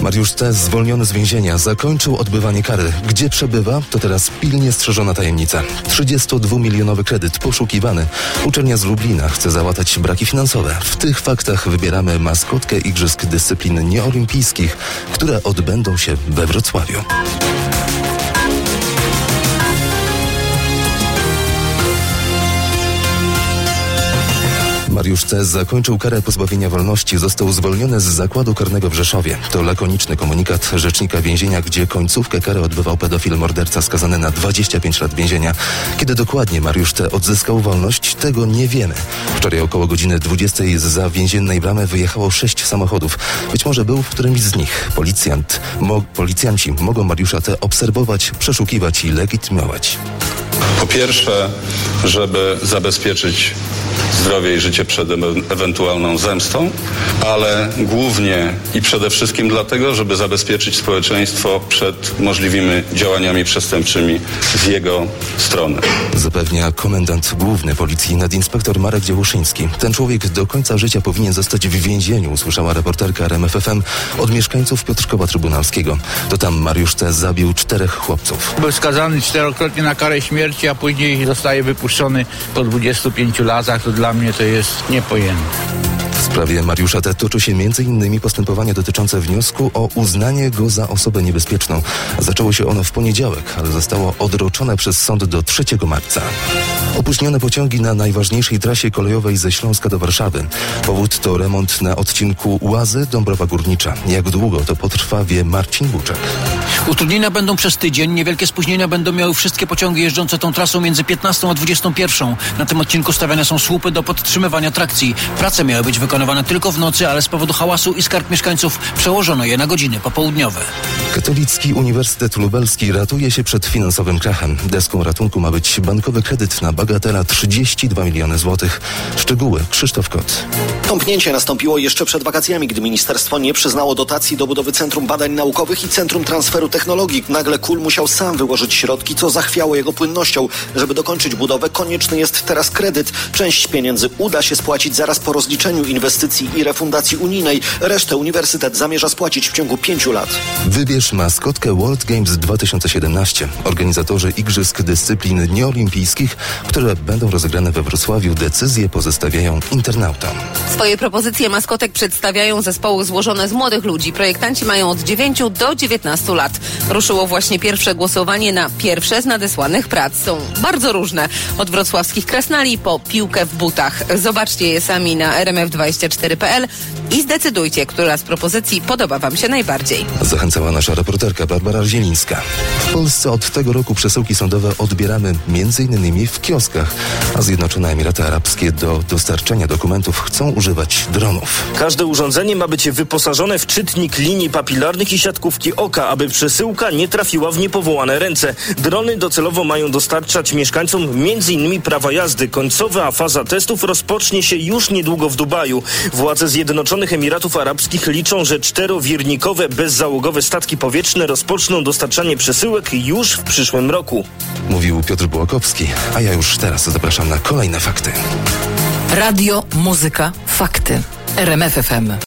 Mariusz T., zwolniony z więzienia, zakończył odbywanie kary. Gdzie przebywa, to teraz pilnie strzeżona tajemnica. 32-milionowy kredyt poszukiwany. Uczelnia z Lublina chce załatać braki finansowe. W tych faktach wybieramy maskotkę Igrzysk Dyscyplin Nieolimpijskich, które odbędą się we Wrocławiu. Mariusz C. zakończył karę pozbawienia wolności. Został zwolniony z zakładu karnego w Rzeszowie. To lakoniczny komunikat rzecznika więzienia, gdzie końcówkę kary odbywał pedofil morderca skazany na 25 lat więzienia. Kiedy dokładnie Mariusz T. odzyskał wolność, tego nie wiemy. Wczoraj około godziny 20 zza więziennej bramy wyjechało 6 samochodów. Być może był w którymś z nich. Policjanci mogą Mariusza T. obserwować, przeszukiwać i legitymować. Po pierwsze, żeby zabezpieczyć zdrowie i życie przed ewentualną zemstą, ale głównie i przede wszystkim dlatego, żeby zabezpieczyć społeczeństwo przed możliwymi działaniami przestępczymi z jego strony. Zapewnia komendant główny policji nadinspektor Marek Działuszyński. Ten człowiek do końca życia powinien zostać w więzieniu, usłyszała reporterka RMF FM od mieszkańców Piotrkowa Trybunalskiego. To tam Mariusz T. zabił 4 chłopców. Był skazany 4-krotnie na karę śmierci, a później zostaje wypuszczony po 25 latach. To dla mnie to jest niepojęte. W sprawie Mariusza T. toczy się m.in. postępowanie dotyczące wniosku o uznanie go za osobę niebezpieczną. Zaczęło się ono w poniedziałek, ale zostało odroczone przez sąd do 3 marca. Opóźnione pociągi na najważniejszej trasie kolejowej ze Śląska do Warszawy. Powód to remont na odcinku Łazy-Dąbrowa Górnicza. Jak długo to potrwa, wie Marcin Buczek. Utrudnienia będą przez tydzień. Niewielkie spóźnienia będą miały wszystkie pociągi jeżdżące tą trasą między 15 a 21. Na tym odcinku stawiane są słupy do podtrzymywania trakcji. Prace miały być wykonywane tylko w nocy, ale z powodu hałasu i skarg mieszkańców przełożono je na godziny popołudniowe. Katolicki Uniwersytet Lubelski ratuje się przed finansowym krachem. Deską ratunku ma być bankowy kredyt na bagatela 32 miliony złotych. Szczegóły Krzysztof Kot. Tąpnięcie nastąpiło jeszcze przed wakacjami, gdy ministerstwo nie przyznało dotacji do budowy Centrum Badań Naukowych i Centrum Transferu Technologii. Nagle KUL musiał sam wyłożyć środki, co zachwiało jego płynnością. Żeby dokończyć budowę, konieczny jest teraz kredyt. Część pieniędzy uda się spłacić zaraz po rozliczeniu inwestycji i refundacji unijnej. Resztę uniwersytet zamierza spłacić w ciągu 5 lat. Wybierz maskotkę World Games 2017. Organizatorzy Igrzysk Dyscyplin Nieolimpijskich, które będą rozegrane we Wrocławiu, decyzje pozostawiają internautom. Swoje propozycje maskotek przedstawiają zespoły złożone z młodych ludzi. Projektanci mają od 9 do 19 lat. Ruszyło właśnie pierwsze głosowanie na pierwsze z nadesłanych prac. Są bardzo różne. Od wrocławskich krasnali po piłkę w butach. Zobaczcie je sami na rmf24.pl i zdecydujcie, która z propozycji podoba Wam się najbardziej. Zachęcała nasza reporterka Barbara Zielińska. W Polsce od tego roku przesyłki sądowe odbieramy m.in. w kioskach, a Zjednoczone Emiraty Arabskie do dostarczenia dokumentów chcą używać dronów. Każde urządzenie ma być wyposażone w czytnik linii papilarnych i siatkówki oka, aby przesyłka nie trafiła w niepowołane ręce. Drony docelowo mają dostarczać mieszkańcom m.in. prawa jazdy. Końcowa faza testów rozpocznie się już niedługo w Dubaju. Władze Zjednoczonych Emiratów Arabskich liczą, że 4-wirnikowe bezzałogowe statki powietrzne rozpoczną dostarczanie przesyłek już w przyszłym roku. Mówił Piotr Bułakowski, a ja już teraz zapraszam na kolejne fakty. Radio, muzyka, fakty. RMF FM.